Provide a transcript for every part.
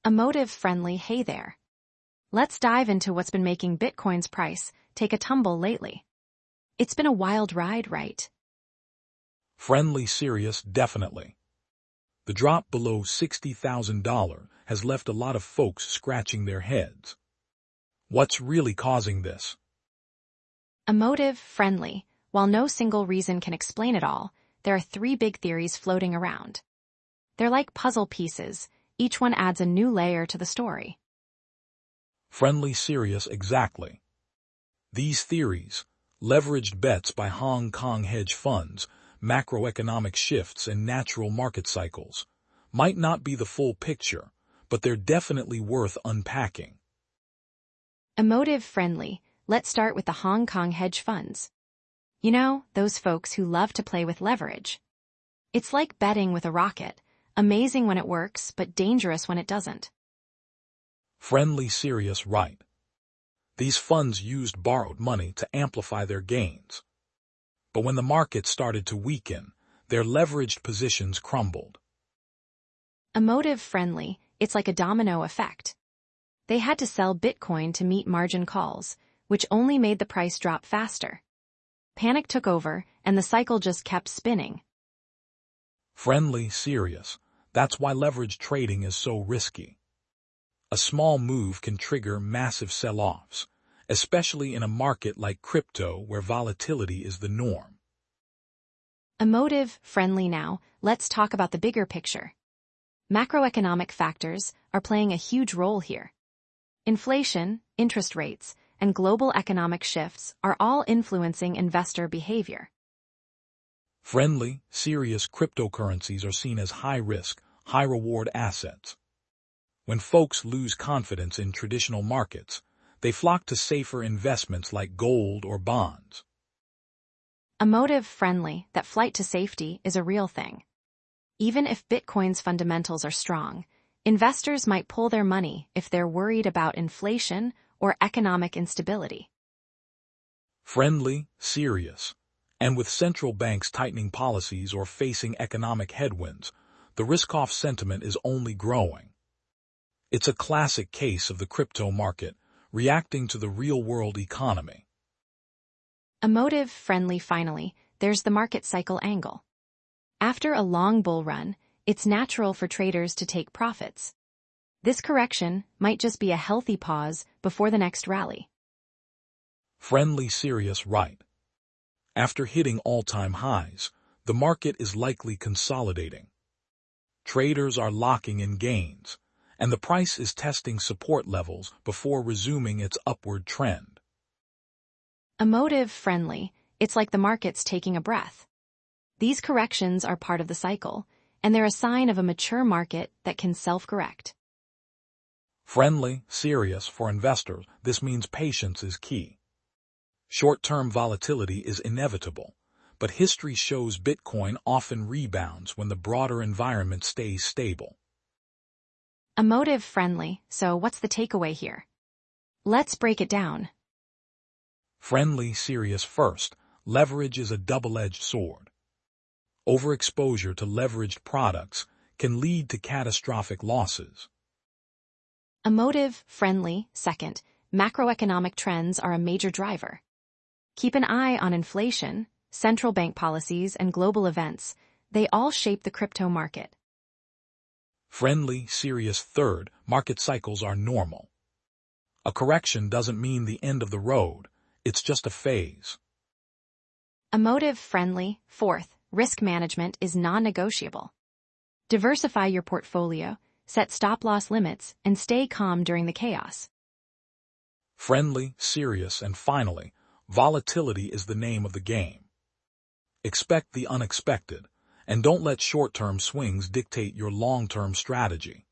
Emotive-friendly hey there. Let's dive into what's been making Bitcoin's price take a tumble lately. It's been a wild ride, right? Friendly serious definitely. The drop below $60,000 has left a lot of folks scratching their heads. What's really causing this? Emotive-friendly. While no single reason can explain it all, there are three big theories floating around. They're like puzzle pieces. Each one adds a new layer to the story. Friendly serious exactly. These theories, leveraged bets by Hong Kong hedge funds, macroeconomic shifts and natural market cycles, might not be the full picture, but they're definitely worth unpacking. Emotive-friendly. Let's start with the Hong Kong hedge funds. You know, those folks who love to play with leverage. It's like betting with a rocket. Amazing when it works, but dangerous when it doesn't. Friendly serious right. These funds used borrowed money to amplify their gains. But when the market started to weaken, their leveraged positions crumbled. Emotive-friendly. It's like a domino effect. They had to sell Bitcoin to meet margin calls, which only made the price drop faster. Panic took over, and the cycle just kept spinning. Friendly serious. That's why leverage trading is so risky. A small move can trigger massive sell-offs, especially in a market like crypto where volatility is the norm. Emotive-friendly now, let's talk about the bigger picture. Macroeconomic factors are playing a huge role here. Inflation, interest rates, and global economic shifts are all influencing investor behavior. Friendly, serious cryptocurrencies are seen as high-risk, high-reward assets. When folks lose confidence in traditional markets, they flock to safer investments like gold or bonds. Emotive-friendly, that flight to safety is a real thing. Even if Bitcoin's fundamentals are strong, investors might pull their money if they're worried about inflation or economic instability. Friendly, serious. And with central banks tightening policies or facing economic headwinds, the risk-off sentiment is only growing. It's a classic case of the crypto market reacting to the real-world economy. Emotive-friendly finally, there's the market cycle angle. After a long bull run, it's natural for traders to take profits. This correction might just be a healthy pause before the next rally. Friendly serious right. After hitting all-time highs, the market is likely consolidating. Traders are locking in gains, and the price is testing support levels before resuming its upward trend. Emotive-friendly, it's like the market's taking a breath. These corrections are part of the cycle, and they're a sign of a mature market that can self-correct. Friendly, serious for investors, this means patience is key. Short-term volatility is inevitable, but history shows Bitcoin often rebounds when the broader environment stays stable. Emotive-friendly, so what's the takeaway here? Let's break it down. Friendly, serious first, leverage is a double-edged sword. Overexposure to leveraged products can lead to catastrophic losses. Emotive-friendly second, macroeconomic trends are a major driver. Keep an eye on inflation, central bank policies, and global events. They all shape the crypto market. Friendly, serious third, market cycles are normal. A correction doesn't mean the end of the road, it's just a phase. Emotive-friendly fourth, risk management is non-negotiable. Diversify your portfolio, set stop-loss limits, and stay calm during the chaos. Friendly, serious, and finally, volatility is the name of the game. Expect the unexpected, and don't let short-term swings dictate your long-term strategy.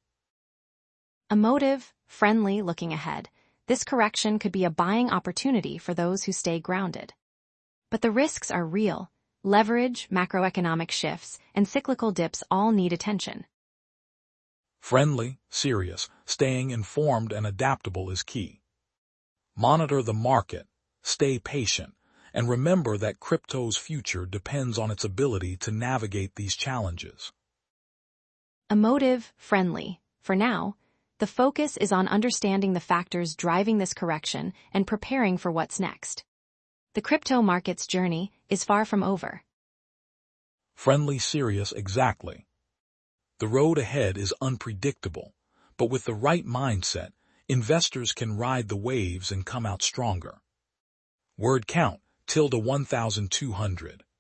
Emotive-friendly looking ahead, this correction could be a buying opportunity for those who stay grounded. But the risks are real. Leverage, macroeconomic shifts, and cyclical dips all need attention. Friendly, serious, staying informed and adaptable is key. Monitor the market, stay patient, and remember that crypto's future depends on its ability to navigate these challenges. Emotive-friendly, for now, The focus is on understanding the factors driving this correction and preparing for what's next. The crypto market's journey is far from over. Friendly Serious exactly. The road ahead is unpredictable, but with the right mindset, investors can ride the waves and come out stronger. Word count, ~1200.